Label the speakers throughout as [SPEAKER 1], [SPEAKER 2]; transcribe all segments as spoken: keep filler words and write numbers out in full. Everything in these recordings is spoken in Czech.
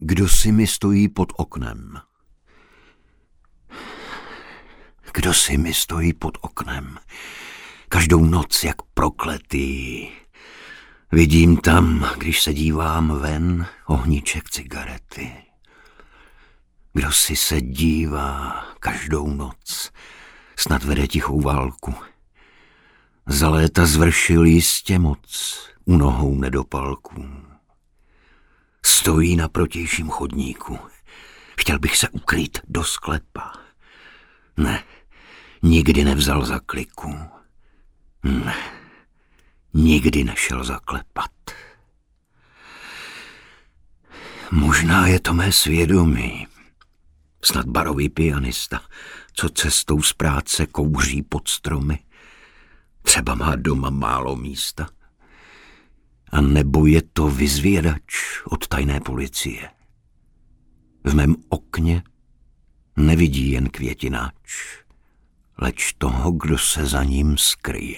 [SPEAKER 1] Kdo si mi stojí pod oknem? Kdo si mi stojí pod oknem? Každou noc jak prokletý. Vidím tam, když se dívám ven, ohníček cigarety. Kdo si se dívá každou noc, snad vede tichou válku. Za léta zvršil jistě moc u nohou nedopalků. Stojí na protějším chodníku. Chtěl bych se ukrýt do sklepa. Ne, nikdy nevzal za kliku. Ne, nikdy nešel zaklepat. Možná je to mé svědomí. Snad barový pianista, co cestou z práce kouří pod stromy. Třeba má doma málo místa. A nebo je to vyzvědač od tajné policie. V mém okně nevidí jen květináč, leč toho, kdo se za ním skryje.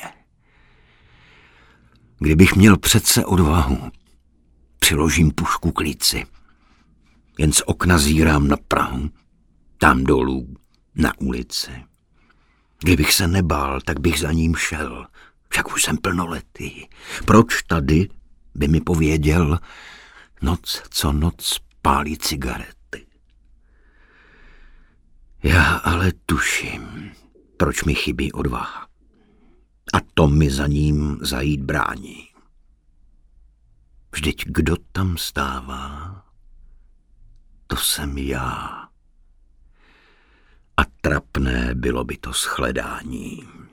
[SPEAKER 1] Kdybych měl přece odvahu, přiložím pušku k líci. Jen z okna zírám na Prahu, tam dolů, na ulici. Kdybych se nebál, tak bych za ním šel, však už jsem plnoletý. Proč tady, by mi pověděl, noc co noc pálí cigarety. Já ale tuším, proč mi chybí odvaha. A to mi za ním zajít brání. Vždyť kdo tam stává, to jsem já. A trapné bylo by to shledání.